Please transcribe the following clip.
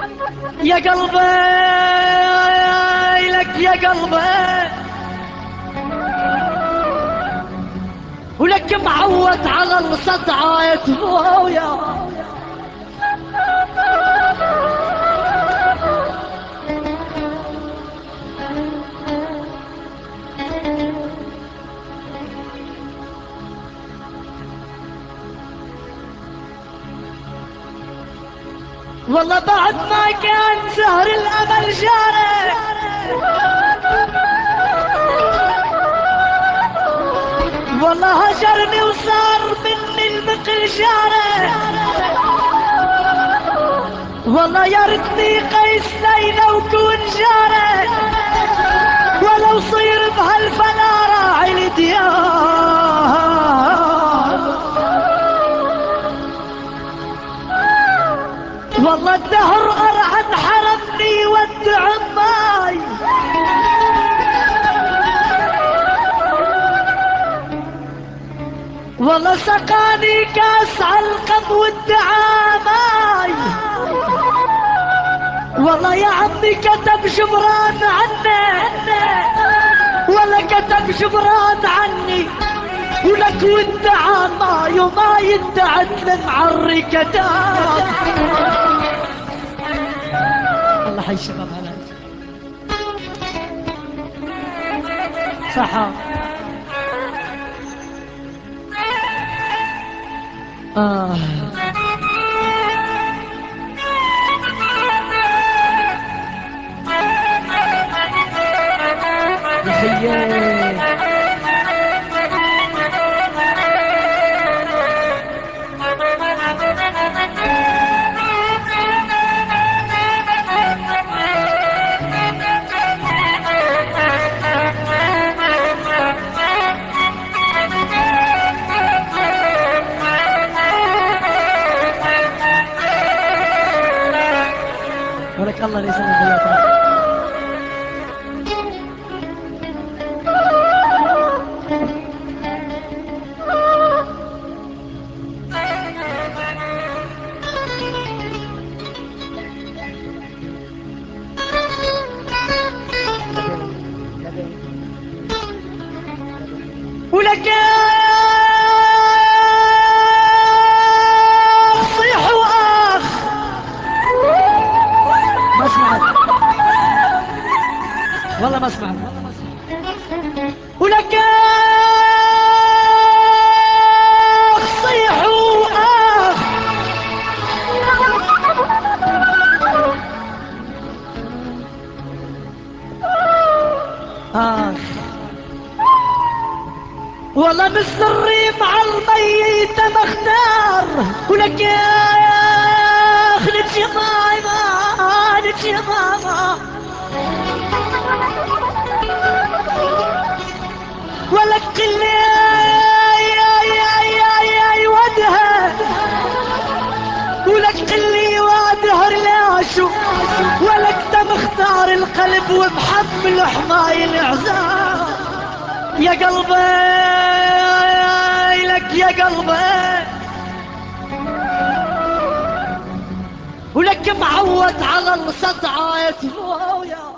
يا قلبي لك يا قلبي، ولك معود على الصدعة يا مويا. والله بعد ما كان سهر الأمل جاري، والله هجرني وصار مني المقل جاري. والله يا ريتني قيس ليلى وكون جاري، ولو صير بهالفلا راعي الديار. والله الدهر أرعد حرمني ود عماي، والله سقاني كاس علقم والدعاماي. والله يا عمي كتب جبران عني، ولا كتب جبران عني، ولك والدعاماي وما يدعت لمعري كتاب. الله حي الشباب هلا صح. آه يا خيي ولك الله اللي يسلم حياتك. ولك صيح واخ ما سمعت، والله ما سمعت. ولك صيح واخ، اخ والله مثل الريم على الميت مختار. ولك يا اخ يا ماما لك يا ماما، ولك قل يا ودها، ولك قل لي وادهر لاشو، ولك ده مختار القلب ومحمل حماي العذاب. يا قلبي لك يا قلبي، ولك معود على الصدعة يا